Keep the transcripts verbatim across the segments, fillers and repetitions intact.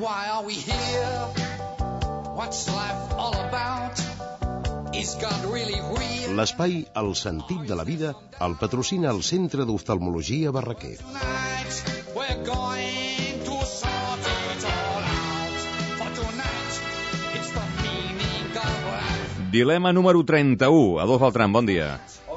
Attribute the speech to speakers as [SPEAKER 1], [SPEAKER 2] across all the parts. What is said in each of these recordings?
[SPEAKER 1] why are we here? What's life all about? Is God really real?
[SPEAKER 2] L'espai El sentit de la vida el patrocina el Centre d'Oftalmologia Barraquer.
[SPEAKER 1] Tonight we're going to sort it all out. For tonight it's the meaning of life.
[SPEAKER 3] Dilema número trenta-u. Adolf Beltran, bon dia.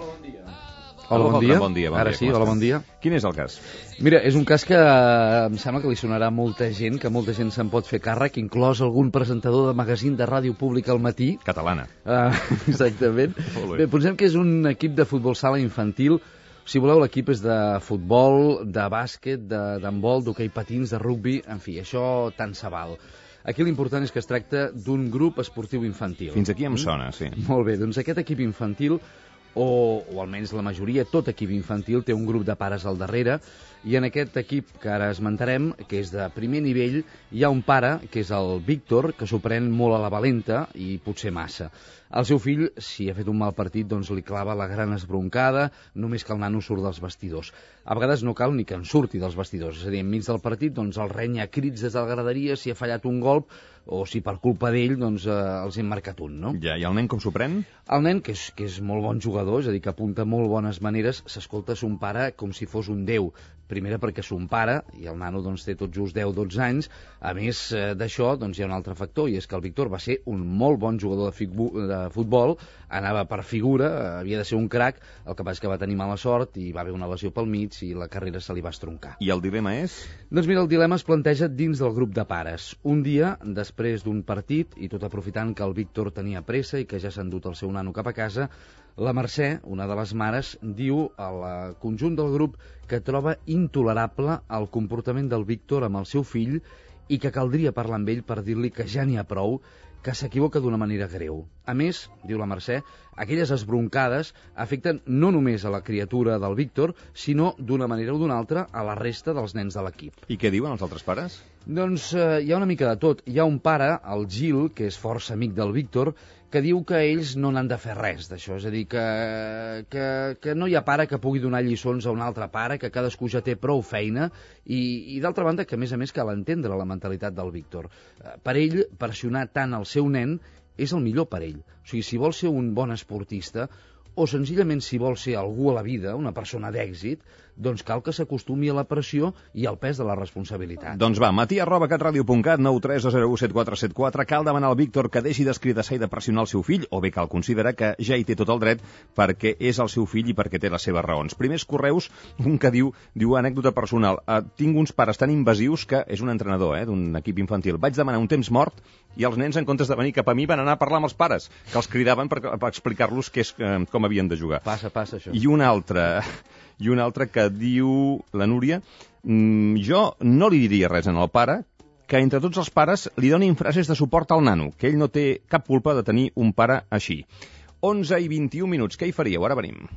[SPEAKER 4] Hola, bon dia.
[SPEAKER 3] Bon dia, bon
[SPEAKER 4] Ara
[SPEAKER 3] dia,
[SPEAKER 4] sí, hola, bon dia.
[SPEAKER 3] Quin és el cas?
[SPEAKER 4] Mira, és un cas que em sembla que li sonarà a molta gent, que molta gent se'n pot fer càrrec, inclòs algun presentador de magazín de ràdio pública al matí.
[SPEAKER 3] Catalana.
[SPEAKER 4] Uh, exactament. Bé, pensem que és un equip de futbol sala infantil. Si voleu, l'equip és de futbol, de bàsquet, d'handbol, d'hoquei patins, de rugbi, en fi, això tant se val. Aquí l'important és que es tracta d'un grup esportiu infantil.
[SPEAKER 3] Fins aquí em sona, sí.
[SPEAKER 4] Molt bé, doncs aquest equip infantil, o, o almenys la majoria, tot equip infantil té un grup de pares al darrere, i en aquest equip que ara esmentarem, que és de primer nivell, hi ha un pare, que és el Víctor, que s'ho pren molt a la valenta i potser massa. El seu fill, si ha fet un mal partit, doncs li clava la gran esbroncada, només que el nano surt dels vestidors. A vegades no cal ni que en surti dels vestidors, és a dir, enmig del partit doncs el renya a crits des de la graderia si ha fallat un golp, o si per culpa d'ell doncs, eh, els hem marcat un, no?
[SPEAKER 3] Ja, i el nen com s'ho pren?
[SPEAKER 4] El nen, que és, que és molt bon jugador, és a dir, que apunta molt bones maneres, s'escolta son pare com si fos un déu. Primera perquè son pare, i el nano doncs, té tot just deu dotze anys, a més eh, d'això doncs, hi ha un altre factor, i és que el Víctor va ser un molt bon jugador de, de futbol, anava per figura, havia de ser un crac, el que passa és que va tenir mala sort i va haver una lesió pel mig i la carrera se li va estroncar.
[SPEAKER 3] I el dilema és?
[SPEAKER 4] Doncs mira, el dilema es planteja dins del grup de pares. Un dia, després d'un partit, i tot aprofitant que el Víctor tenia pressa i que ja s'ha endut el seu nano cap a casa, la Mercè, una de les mares, diu al conjunt del grup que troba intolerable el comportament del Víctor amb el seu fill i que caldria parlar amb ell per dir-li que ja n'hi ha prou, que s'equivoca d'una manera greu. A més, diu la Mercè, aquelles esbroncades afecten no només a la criatura del Víctor, sinó d'una manera o d'una altra a la resta dels nens de l'equip.
[SPEAKER 3] I què diuen els altres pares?
[SPEAKER 4] Doncs eh, hi ha una mica de tot. Hi ha un pare, el Gil, que és força amic del Víctor, que diu que ells no n'han de fer res d'això, és a dir, que, que, que no hi ha pare que pugui donar lliçons a un altre pare, que cadascú ja té prou feina, i, i d'altra banda que a més a més cal entendre la mentalitat del Víctor. Per ell, pressionar tant el seu nen és el millor per ell. O sigui, si vol ser un bon esportista, o senzillament si vol ser algú a la vida, una persona d'èxit, doncs cal que s'acostumi a la pressió i al pes de la responsabilitat.
[SPEAKER 3] Doncs va, matí arroba catradio punt cat, nou tres dos zero u set quatre set quatre, cal demanar al Víctor que deixi d'escridassar i de pressionar el seu fill, o bé cal considerar que ja hi té tot el dret perquè és el seu fill i perquè té les seves raons. Primers correus, un que diu, diu anècdota personal, eh, tinc uns pares tan invasius que, és un entrenador eh, d'un equip infantil, vaig demanar un temps mort i els nens, en comptes de venir cap a mi, van anar a parlar amb els pares, que els cridaven per, per explicar-los què és, eh, com havien de jugar.
[SPEAKER 4] Passa, passa, això.
[SPEAKER 3] I un altre... I un altre que diu, la Núria, mmm, jo no li diria res en el pare, que entre tots els pares li donin frases de suport al nano, que ell no té cap culpa de tenir un pare així. onze i vint-i-un minuts, què hi faríeu? Ara venim.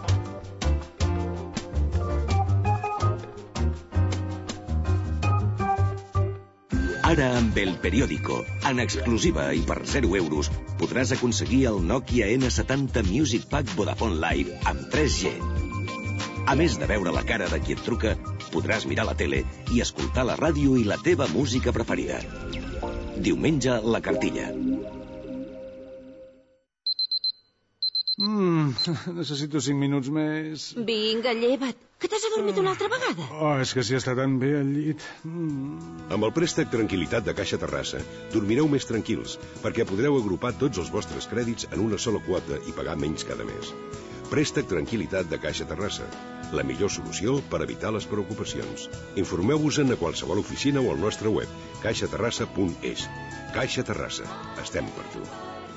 [SPEAKER 5] Ara amb El Periódico, en exclusiva i per zero euros, podràs aconseguir el Nokia ene setanta Music Pack Vodafone Live amb tres G. A més de veure la cara de qui et truca, podràs mirar la tele i escoltar la ràdio i la teva música preferida. Diumenge, la cartilla.
[SPEAKER 6] Mm, necessito cinc minuts més.
[SPEAKER 7] Vinga, lleva't, que t'has adormit una altra vegada.
[SPEAKER 6] Oh, és que si està tan bé al llit. Mm.
[SPEAKER 8] Amb el préstec Tranquil·litat de Caixa Terrassa, dormireu més tranquils, perquè podreu agrupar tots els vostres crèdits en una sola quota i pagar menys cada mes. Préstec Tranquil·litat de Caixa Terrassa, la millor solució per evitar les preocupacions. Informeu-vos-en a qualsevol oficina o al nostre web, caixa terrassa punt es. Caixa Terrassa, estem per tu.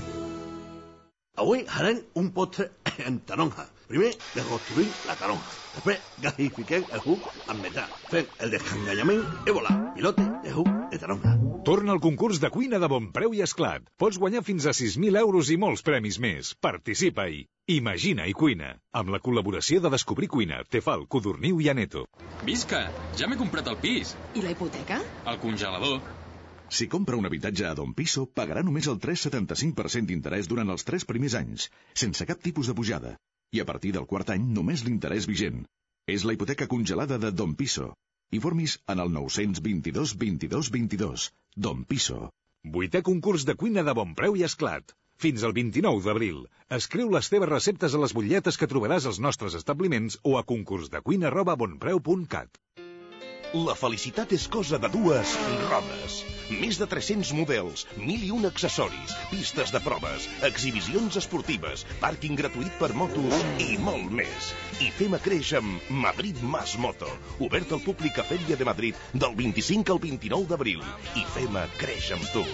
[SPEAKER 9] Avui farem un postre en taronja. Primer, desconstruïm la taronja. Després, gasifiquem el juc amb metà. Fem el descanganyament i volà. Pilote de juc de taronja.
[SPEAKER 10] Torna al concurs de cuina de bon preu i esclat. Pots guanyar fins a sis mil euros i molts premis més. Participa-hi. Imagina i cuina. Amb la col·laboració de Descobrir Cuina, Tefal, Codorniu i Aneto.
[SPEAKER 11] Visca! Ja m'he comprat el pis.
[SPEAKER 7] I la hipoteca?
[SPEAKER 11] El congelador.
[SPEAKER 12] Si compra un habitatge a Don Piso, pagarà només el tres coma setanta-cinc per cent d'interès durant els tres primers anys, sense cap tipus de pujada. I a partir del quart any, només l'interès vigent. És la hipoteca congelada de Don Piso. Informis en el nou-cents vint-i-dos vint-i-dos vint-i-dos. Don Piso.
[SPEAKER 10] Vuitè concurs de cuina de bon preu i esclat. Fins al vint-i-nou d'abril. Escriu les teves receptes a les butlletes que trobaràs als nostres establiments o a concursdecuina arroba bonpreu punt cat.
[SPEAKER 13] La felicitat és cosa de dues rodes. Més de tres-cents models, mil i un accessoris, pistes de proves, exhibicions esportives, pàrquing gratuït per motos i molt més. I fem a creix amb Madrid Más Moto, obert al públic a Fèria de Madrid del vint-i-cinc al vint-i-nou d'abril. I fem a creix amb tu.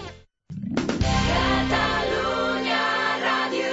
[SPEAKER 1] Catalunya Ràdio.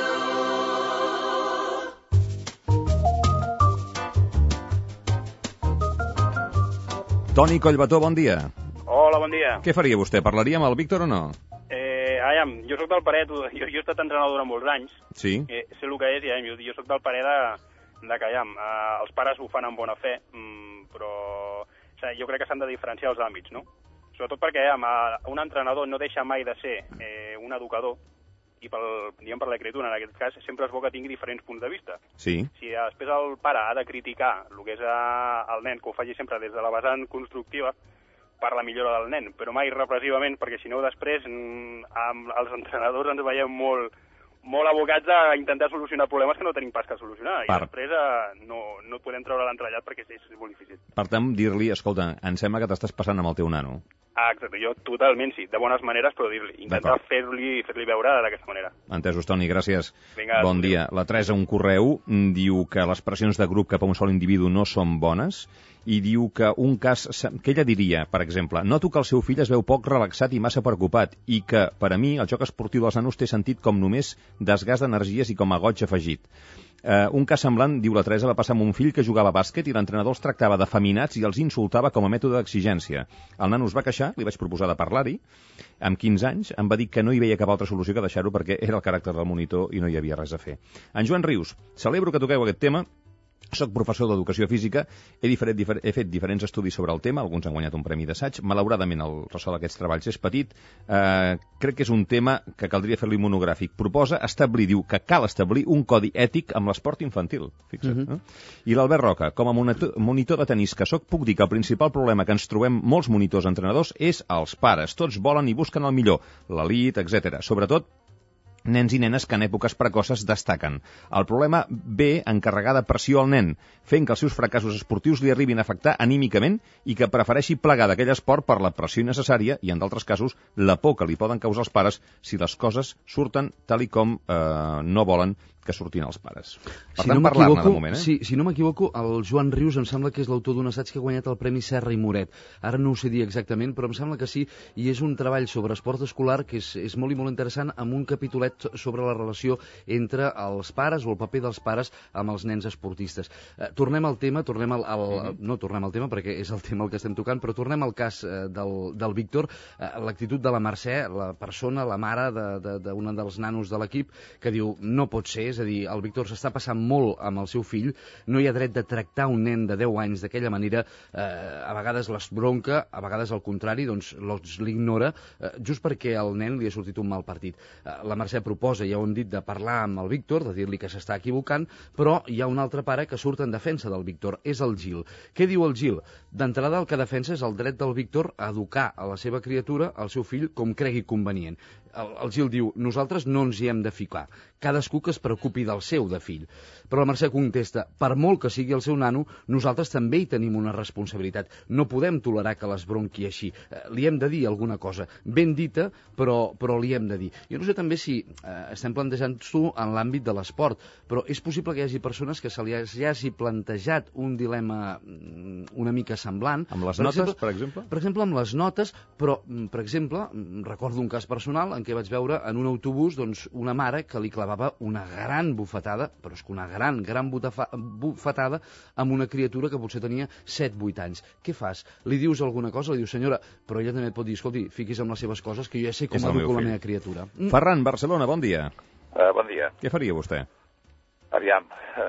[SPEAKER 3] Toni Collbató, bon dia.
[SPEAKER 14] Hola, bon dia.
[SPEAKER 3] Què faria vostè? Parlaria amb el Víctor o no?
[SPEAKER 14] Eh, aviam, jo sóc del parer, jo, jo he estat entrenador durant molts anys.
[SPEAKER 3] Sí.
[SPEAKER 14] Eh, sé el que és, i jo, jo sóc del parer de, de que, aviam, eh, els pares ho fan amb bona fe, mm, però o sigui, jo crec que s'han de diferenciar els àmbits, no? Sobretot perquè, aviam, un entrenador no deixa mai de ser eh, un educador, i pel, diguem, per la criatura, en aquest cas, sempre és bo que tingui diferents punts de vista.
[SPEAKER 3] Sí.
[SPEAKER 14] Si després el pare ha de criticar el que és el nen, que ho faci sempre des de la vessant constructiva, per la millora del nen, però mai repressivament, perquè si no després amb els entrenadors ens veiem molt, molt abocats a intentar solucionar problemes que no tenim pas que solucionar, i
[SPEAKER 3] per...
[SPEAKER 14] després eh, no, no podem treure l'entrellat perquè és, és molt difícil.
[SPEAKER 3] Per tant, dir-li, escolta, em sembla que t'estàs passant amb el teu nano.
[SPEAKER 14] Ah, exacte, jo totalment sí, de bones maneres, però dir-li, intentar fer-li fer-li veure d'aquesta manera.
[SPEAKER 3] Entesos, Toni, gràcies.
[SPEAKER 14] Vinga,
[SPEAKER 3] bon dia. La Teresa, un correu, diu que les pressions de grup cap a un sol individu no són bones, i diu que un cas, que ella diria, per exemple, noto que el seu fill es veu poc relaxat i massa preocupat, i que, per a mi, el joc esportiu dels nanos té sentit com només desgast d'energies i com a goig afegit. Uh, un cas semblant, diu la Teresa, va passar amb un fill que jugava a bàsquet i l'entrenador els tractava d'efeminats i els insultava com a mètode d'exigència. El nano es va queixar, li vaig proposar de parlar-hi, amb quinze anys em va dir que no hi veia cap altra solució que deixar-ho perquè era el caràcter del monitor i no hi havia res a fer. En Joan Rius, celebro que toqueu aquest tema. Soc professor d'educació física, he, diferent, difer he fet diferents estudis sobre el tema, alguns han guanyat un premi d'assaig, malauradament el ressò d'aquests treballs és petit, eh, crec que és un tema que caldria fer-li monogràfic. Proposa establir, diu que cal establir un codi ètic amb l'esport infantil, fixa't. Uh -huh. eh? I l'Albert Roca, com a monitor, monitor de tenis que soc, puc dir que el principal problema que ens trobem molts monitors entrenadors és els pares. Tots volen i busquen el millor, l'elit, etcètera. Sobretot nens i nenes que en èpoques precoces destaquen. El problema ve en carregar de pressió al nen, fent que els seus fracassos esportius li arribin a afectar anímicament i que prefereixi plegar d'aquell esport per la pressió innecessària i, en d'altres casos, la por que li poden causar els pares si les coses surten tal i com eh, no volen que sortin els pares. Per
[SPEAKER 4] si
[SPEAKER 3] tant,
[SPEAKER 4] no
[SPEAKER 3] parlar-ne de moment, eh?
[SPEAKER 4] Si, si no m'equivoco, el Joan Rius em sembla que és l'autor d'un assaig que ha guanyat el Premi Serra i Moret. Ara no ho sé dir exactament, però em sembla que sí, i és un treball sobre esport escolar que és, és molt i molt interessant, amb un capitolet sobre la relació entre els pares o el paper dels pares amb els nens esportistes. Eh, tornem al tema, tornem al, al, mm-hmm. no tornem al tema perquè és el tema el que estem tocant, però tornem al cas eh, del, del Víctor, eh, l'actitud de la Mercè, la persona, la mare d'un de, de, dels nanos de l'equip, que diu, no pot ser, és a dir, el Víctor s'està passant molt amb el seu fill, no hi ha dret de tractar un nen de deu anys d'aquella manera, eh, a vegades l'esbronca, a vegades al contrari, doncs l'ignora, eh, just perquè al nen li ha sortit un mal partit. Eh, la Mercè proposa, ja ho hem dit, de parlar amb el Víctor, de dir-li que s'està equivocant, però hi ha un altre pare que surt en defensa del Víctor, és el Gil. Què diu el Gil? D'entrada el que defensa és el dret del Víctor a educar a la seva criatura, al seu fill, com cregui convenient. El, el Gil diu, nosaltres no ens hi hem de ficar, cadascú que es preocupi del seu de fill. Però la Mercè contesta, per molt que sigui el seu nano, nosaltres també hi tenim una responsabilitat. No podem tolerar que l'esbronqui així. Eh, li hem de dir alguna cosa, ben dita, però, però li hem de dir. Jo no sé també si eh, estem plantejant-ho en l'àmbit de l'esport, però és possible que hi hagi persones que se li hagi plantejat un dilema una mica semblant.
[SPEAKER 3] Amb les per notes, exemple, per exemple?
[SPEAKER 4] Per exemple, amb les notes, però, per exemple, recordo un cas personal en què vaig veure en un autobús doncs, una mare que li clavava una gran bufetada, però és que una gran, gran bufetada amb una criatura que potser tenia set vuit anys. Què fas? Li dius alguna cosa? Li dius, senyora, però ella també et pot dir, escolti, fiquis amb les seves coses, que jo ja sé com educo la meva criatura. Mm.
[SPEAKER 3] Ferran, Barcelona, bon dia.
[SPEAKER 15] Uh, bon dia.
[SPEAKER 3] Què faria vostè?
[SPEAKER 15] Aviam,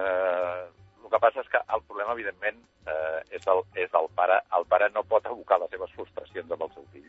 [SPEAKER 15] uh, el que passa és que el problema, evidentment, uh, és, el, és el pare. El pare no pot abocar les seves frustracions amb el seu fill.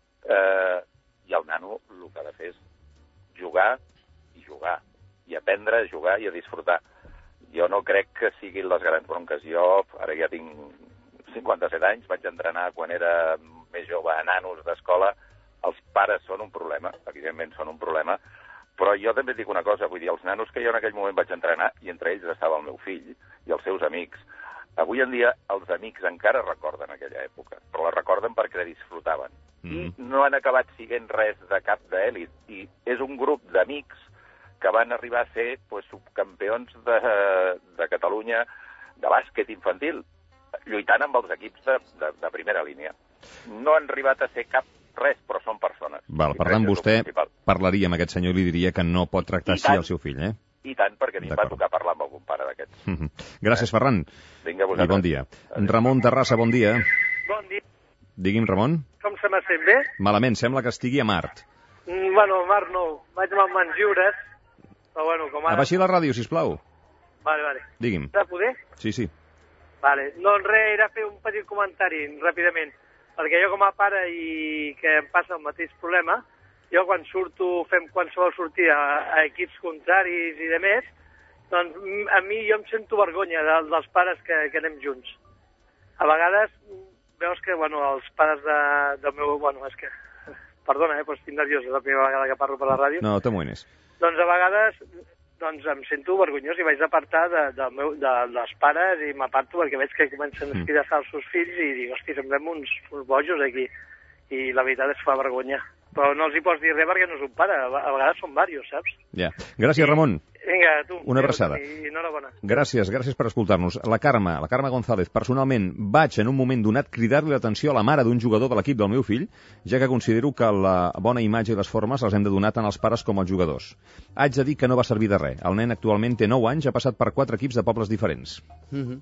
[SPEAKER 15] Uh, I el nano el que ha de fer és jugar i jugar, i aprendre a jugar i a disfrutar. Jo no crec que siguin les grans bronques. Jo ara ja tinc cinquanta-set anys, vaig entrenar quan era més jove a nanos d'escola. Els pares són un problema, evidentment són un problema, però jo també dic una cosa, vull dir, els nanos que jo en aquell moment vaig entrenar, i entre ells estava el meu fill i els seus amics, avui en dia els amics encara recorden aquella època, però la recorden perquè la disfrutaven. Mm. I no han acabat siguent res de cap d'èlit, i és un grup d'amics que van arribar a ser pues, subcampions de, de Catalunya de bàsquet infantil, lluitant amb els equips de, de, de primera línia. No han arribat a ser cap res, però són persones.
[SPEAKER 3] Val, per tant, vostè parlaria amb aquest senyor i li diria que no pot tractar així el seu fill, eh?
[SPEAKER 15] I tant, perquè a mi em va tocar parlar amb algun pare d'aquests.
[SPEAKER 3] Mm -hmm. Gràcies, Ferran.
[SPEAKER 15] Vinga,
[SPEAKER 3] I bon dia. Adéu. Ramon Terrassa, bon dia.
[SPEAKER 16] Bon dia.
[SPEAKER 3] Digui'm, Ramon.
[SPEAKER 16] Com se me sent bé?
[SPEAKER 3] Malament, sembla que estigui a Mart.
[SPEAKER 16] Mm, bueno, Mart no. Vaig amb mans lliures, però bueno, com ara...
[SPEAKER 3] Abaixi la ràdio, sisplau.
[SPEAKER 16] Vale, vale.
[SPEAKER 3] Digui'm.
[SPEAKER 16] De poder?
[SPEAKER 3] Sí, sí.
[SPEAKER 16] Vale. Doncs res, era fer un petit comentari, ràpidament. Perquè jo com a pare i que em passa el mateix problema, jo quan surto, fem qualsevol sortida a, a equips contraris i de més, doncs a mi jo em sento vergonya de, dels pares que, que anem junts. A vegades veus que, bueno, els pares de, del meu... Bueno, és que... Perdona, eh, però estic nerviós, és la primera vegada que parlo per la ràdio.
[SPEAKER 3] No, t'amoïnes.
[SPEAKER 16] Doncs a vegades doncs em sento vergonyós i vaig apartar de, de, meu, de, dels pares i m'aparto perquè veig que comencen a esquidassar els seus fills i dic, hosti, semblem uns, uns bojos aquí. I la veritat és que fa vergonya. Però no els hi pots dir res perquè no és un pare, a vegades són diversos, saps?
[SPEAKER 3] Ja. Gràcies, Ramon.
[SPEAKER 16] Vinga, tu.
[SPEAKER 3] Una abraçada.
[SPEAKER 16] I enhorabona.
[SPEAKER 3] Gràcies, gràcies per escoltar-nos. La Carme, la Carme González, personalment vaig en un moment donat cridar-li l'atenció a la mare d'un jugador de l'equip del meu fill, ja que considero que la bona imatge i les formes les hem de donar tant als pares com als jugadors. Haig de dir que no va servir de res. El nen actualment té nou anys, ha passat per quatre equips de pobles diferents. Mm-hmm.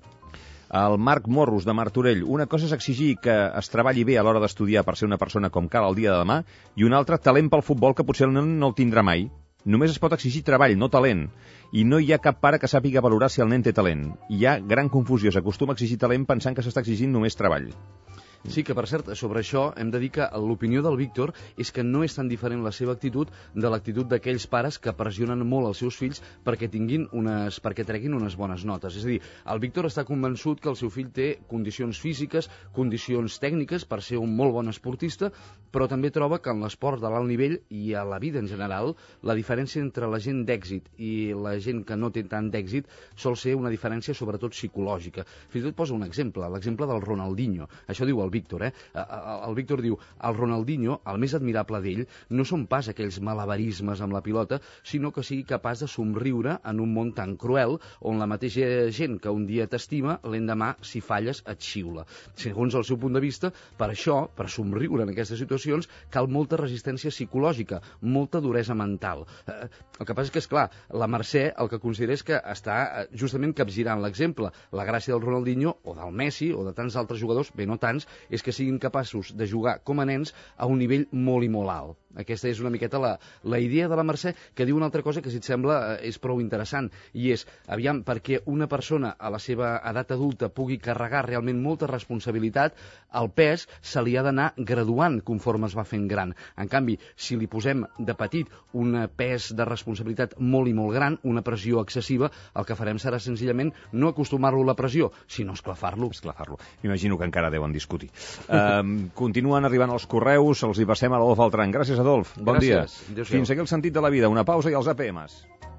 [SPEAKER 3] El Marc Morros, de Martorell. Una cosa és exigir que es treballi bé a l'hora d'estudiar per ser una persona com cal el dia de demà, i una altra, talent pel futbol, que potser el nen no el tindrà mai. Només es pot exigir treball, no talent. I no hi ha cap pare que sàpiga valorar si el nen té talent. Hi ha gran confusió. S'acostuma a exigir talent pensant que s'està exigint només treball.
[SPEAKER 4] Sí, que per cert, sobre això hem de dir que l'opinió del Víctor és que no és tan diferent la seva actitud de l'actitud d'aquells pares que pressionen molt els seus fills perquè tinguin unes, perquè treguin unes bones notes. És a dir, el Víctor està convençut que el seu fill té condicions físiques, condicions tècniques per ser un molt bon esportista, però també troba que en l'esport de l'alt nivell i a la vida en general, la diferència entre la gent d'èxit i la gent que no té tant d'èxit sol ser una diferència sobretot psicològica. Fins i tot posa un exemple, l'exemple del Ronaldinho. Això diu el Víctor, eh? El Víctor diu, el Ronaldinho, el més admirable d'ell, no són pas aquells malabarismes amb la pilota, sinó que sigui capaç de somriure en un món tan cruel, on la mateixa gent que un dia t'estima, l'endemà, si falles, et xiula. Segons el seu punt de vista, per això, per somriure en aquestes situacions, cal molta resistència psicològica, molta duresa mental. El que passa és que, esclar, la Mercè el que considera és que està justament capgirant l'exemple. La gràcia del Ronaldinho, o del Messi, o de tants altres jugadors, bé, no tants, és que siguin capaços de jugar com a nens a un nivell molt i molt alt. Aquesta és una miqueta la, la idea de la Mercè, que diu una altra cosa que, si et sembla, és prou interessant, i és, aviam, perquè una persona a la seva edat adulta pugui carregar realment molta responsabilitat, el pes se li ha d'anar graduant conforme es va fent gran. En canvi, si li posem de petit un pes de responsabilitat molt i molt gran, una pressió excessiva, el que farem serà senzillament no acostumar-lo a la pressió, sinó esclafar-lo.
[SPEAKER 3] Esclafar-lo. M'imagino que encara deuen discutir. Um, continuen arribant els correus, els hi passem a l'Adolf Altran. Gràcies, Adolf. Bon
[SPEAKER 4] Gràcies.
[SPEAKER 3] dia. Fins aquí el sentit de la vida. Una pausa i els A P Ms.